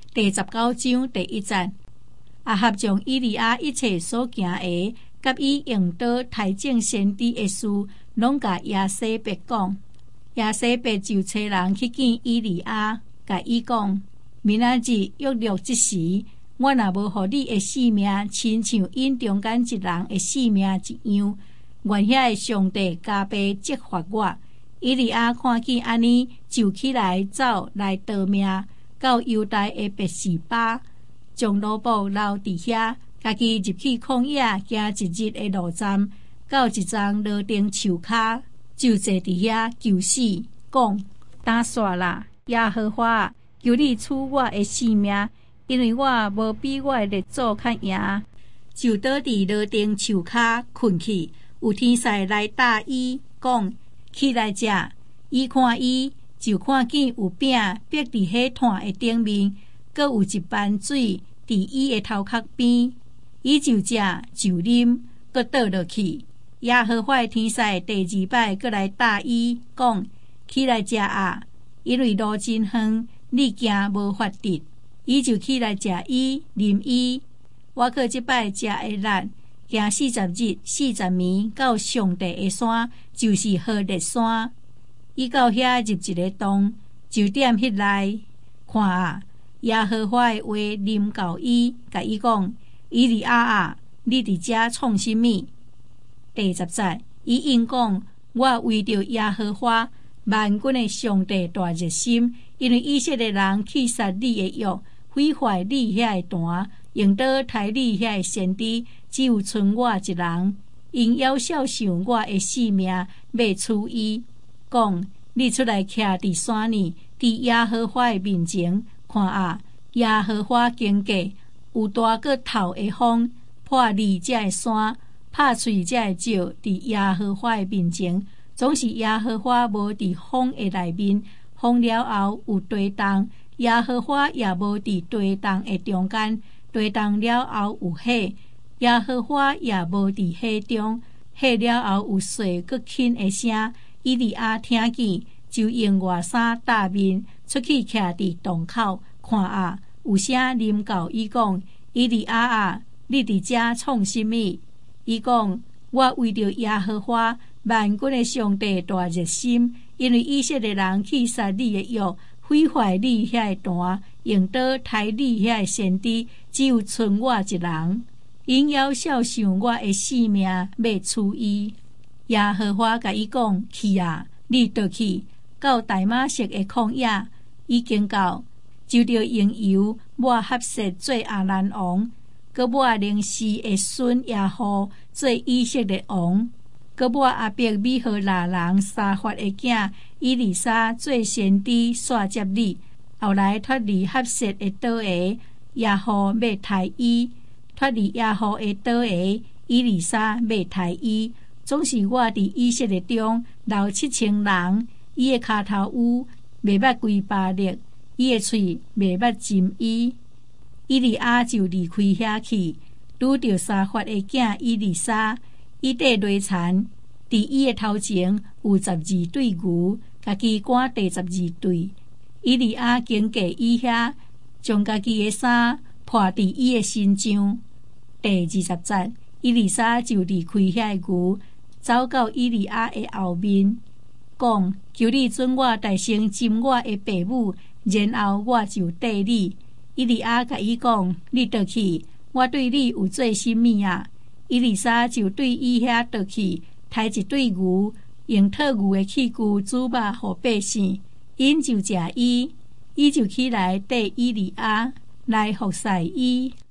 第19章第1節。亞哈將以利亞一切所行的，甲伊用刀抬正先知的事，攏甲耶洗別講。耶洗別就找人去見以利亞，甲伊講：明仔日約略這時，我若無互你的性命，親像因中間一人的性命一樣，願遐的上帝加倍責罰我。以利亞看見安尼，就起來走來逃命，到猶大的別是巴，將羅布留佇遐，家己入去曠野，行一日的路站，到一欉羅定樹骹，就坐佇遐求死，講：打煞啦，耶和華，求你賜我的性命，因為我無比我的列祖較贏。就倒佇羅定樹骹困去。有天使來答伊，講：起來食。伊看伊，就看見有餅擺佇迄炭的頂面，閣有一盤水佇伊的頭殼邊。伊就食就啉，閣倒落去。耶和華的天使第2擺閣來答伊，講：起來食啊，因為路真遠，你行無法得。伊就起來食伊，啉伊。我可這擺食的力。行40日40暝到上帝的山，就是何烈山。伊到遐入一個洞，就踮迄內。看啊，耶和華的話臨到伊，甲伊講：以利亞啊，你佇遮創啥物？第10節，伊應講：我為着耶和華萬軍的上帝大熱心，因為以色列人去殺你的約，毀壞你遐的壇，用刀抬你遐的先知。只有剩我一人，因要少想我的性命，要處伊。講：你出來徛佇山呢，佇耶和華的面前，看啊，耶和華經過，有大個頭的風，破離這的山，拍碎這的石，佇耶和華的面前，總是耶和華無佇風的內面，風了後有地動，耶和華也無佇地動的中間，地動了後有火。耶和華也無佇火中，火了後有水閣輕的聲。以利亞聽見，就用外衫搭面出去徛佇洞口，看啊，有聲臨到伊講：以利亞啊，你佇遮創啥物？伊講：我為着耶和華萬軍的上帝大熱心，因為以色列人去殺你的約，毀壞你遐的壇，用刀抬你遐的先知，只有剩我一人。因要少想我的性命，要處伊。耶和華甲伊講：去啊，你倒去，到大馬色的曠野，已經到，就着用油抹合適做亞蘭王，閣抹寧示的孫耶戶做以色列王，閣抹阿伯米何拉人沙法的囝以利沙做先知煞接你。後來脫離合適的刀下，耶戶要抬伊。脫離耶和的刀下，以利沙要抬伊，總是我佇以色列中留7000人，伊的骹頭有，袂捌規巴力，伊的喙袂捌針伊。以利亞就離開遐去，拄着沙法的囝以利沙，伊缀犁田，佇伊的頭前有12對牛，家己趕第12對。以利亞經過伊遐，將家己的衫破佇伊的身上。第20節，以利沙就離開遐個牛，走到以利亞的後面，講：求你准我大聲斟我的爸母，然後我就綴你。以利亞甲伊講：你倒去，我對你有做啥物啊？以利沙就對伊遐倒去，抬一對牛，用套牛的器具煮肉予百姓，因就食伊，伊就起來綴以利亞來服侍伊。